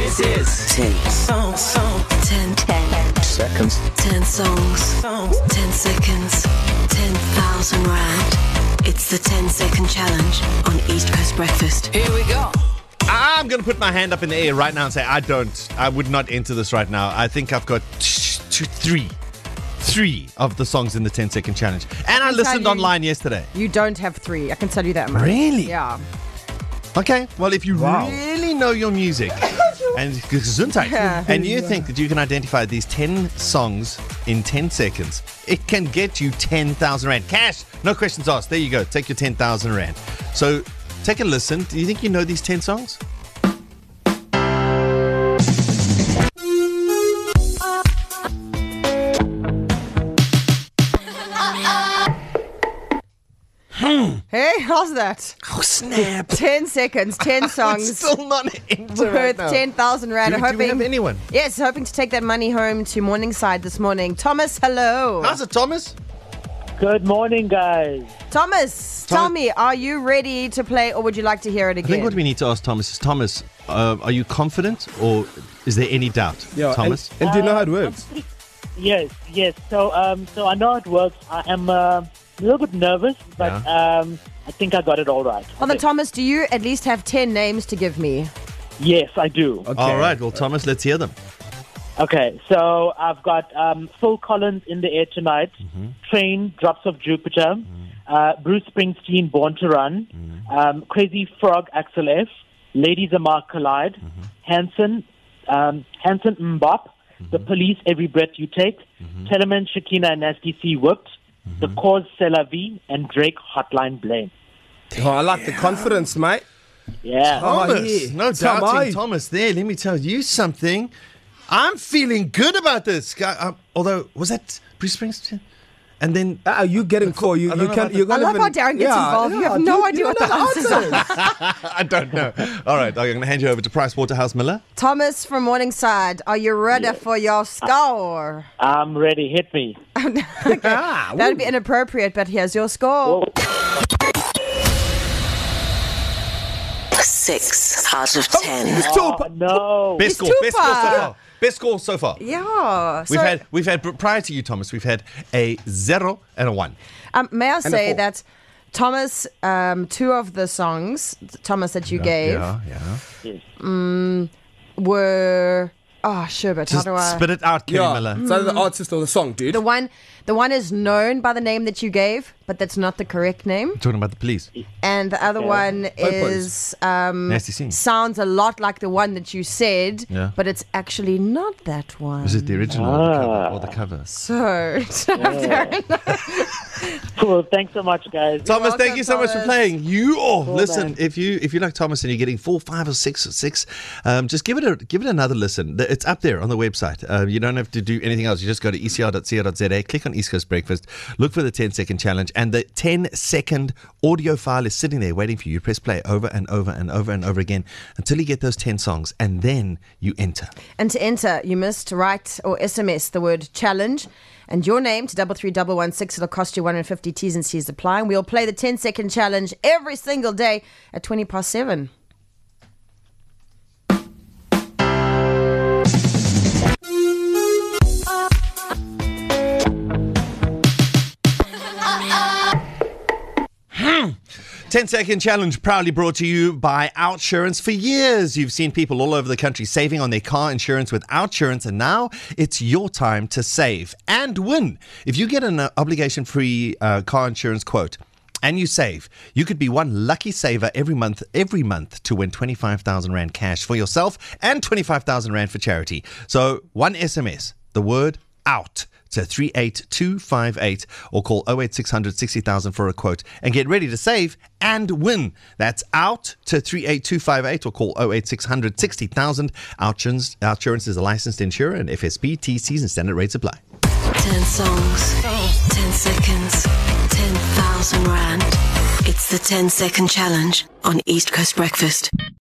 This is 10 songs. 10 seconds. 10 songs. 10 seconds. 10,000 rand. It's the 10-second challenge on East Coast Breakfast. Here we go. I'm going to put my hand up in the air right now and say I would not enter this right now. I think I've got three of the songs in the 10-second challenge. And I listened online yesterday. You don't have 3. I can tell you that much. Really? Yeah. Okay, well, if you really know your music and Gesundheit, and you think that you can identify these 10 songs in 10 seconds, it can get you 10,000 rand. Cash, no questions asked. There you go. Take your 10,000 rand. So take a listen. Do you think you know these 10 songs? Hey, how's that? Oh, snap. 10 seconds, 10 songs. It's still not into worth 10,000 rand. Do we have anyone? Yes, hoping to take that money home to Morningside this morning. Thomas, hello. How's it, Thomas? Good morning, guys. Thomas, tell me, are you ready to play or would you like to hear it again? I think what we need to ask Thomas is, Thomas, are you confident or is there any doubt? Yeah, Thomas? And do you know how it works? Yes. So I know how it works. I am a little bit nervous, but I think I got it all right. Well, then, Thomas, do you at least have 10 names to give me? Yes, I do. Okay. All right, well, Thomas, let's hear them. Okay, so I've got Phil Collins, In the Air Tonight, Train, Drops of Jupiter, Bruce Springsteen, Born to Run, Crazy Frog, Axel F, Ladies Amar Collide, Hanson Mbop, The Police, Every Breath You Take, Telemann, Shakina and Nasty C, Whipped, The Cause, C'est La Vie, and Drake, Hotline Bling. Oh, I like the confidence, mate. Yeah. Thomas, yeah. no Come doubting on. Thomas there. Let me tell you something. I'm feeling good about this guy. Although, was that Bruce Springsteen? And then You getting for you. I You don't know can. about You I love how Darren gets involved. You have no idea what the answers are. I don't know. All right, I'm going to hand you over to Price Waterhouse Miller. Thomas from Morningside, are you ready for your score? I'm ready. Hit me. That'd be inappropriate, but here's your score. 6 out of 10. Oh, no. Best score so far. Best score so far. Yeah. We've had prior to you, Thomas. We've had a 0 and a 1. May I say 4. that Thomas, 2 of the songs, Thomas, that you gave were... Oh, Sherbert, how Just do I... spit it out, Kenny Yeah. Miller. So the artist or the song, dude. The one is known by the name that you gave, but that's not the correct name. I'm talking about the police. And the other one Please. is Nasty C. sounds a lot like the one that you said, Yeah. but it's actually not that one. Was it the original or the cover? So, Cool. Thanks so much, guys. Thomas, welcome, thank you so much for Thomas. playing. Listen, man. if you like Thomas and you're getting 4, 5 or 6, just give it another listen. It's up there on the website. You don't have to do anything else. You just go to ecr.co.za, click on East Coast Breakfast, look for the 10-second challenge, and the 10-second audio file is sitting there waiting for you. You press play over and over and over and over again until you get those 10 songs, and then you enter. And to enter, you must write or SMS the word challenge and your name to 33116. It'll cost you 150. T's and C's apply. And we'll play the 10-second challenge every single day at 7:20. Ten-second challenge proudly brought to you by Outsurance. For years, you've seen people all over the country saving on their car insurance with Outsurance, and now it's your time to save and win. If you get an obligation-free car insurance quote and you save, you could be one lucky saver every month to win 25,000 Rand cash for yourself and 25,000 Rand for charity. So one SMS, the word OUT, to 38258 or call 08600 60,000 for a quote and get ready to save and win. That's out to 38258 or call 08600 60,000. Outsurance is a licensed insurer and FSP, TCs and standard rates apply. 10 songs, 10 seconds, 10,000 rand. It's the 10-second challenge on East Coast Breakfast.